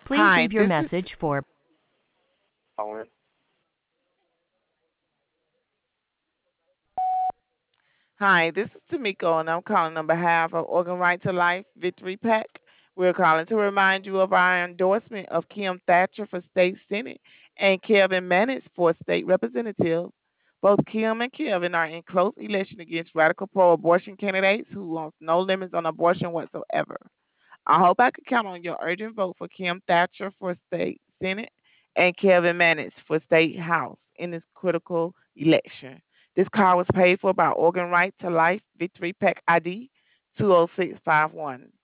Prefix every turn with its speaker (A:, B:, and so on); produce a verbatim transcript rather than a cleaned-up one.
A: Please
B: Hi,
A: leave your
B: this is
A: message for
C: Owen.
B: Hi, this is Tamiko, and I'm calling on behalf of Organ Right to Life Victory Pack. We're calling to remind you of our endorsement of Kim Thatcher for state senate and Kevin Mannix for state representative. Both Kim and Kevin are in close election against radical pro-abortion candidates who want no limits on abortion whatsoever. I hope I can count on your urgent vote for Kim Thatcher for state senate and Kevin Mannix for state house in this critical election. This call was paid for by Organ Right to Life Victory Pack I D two oh six five one.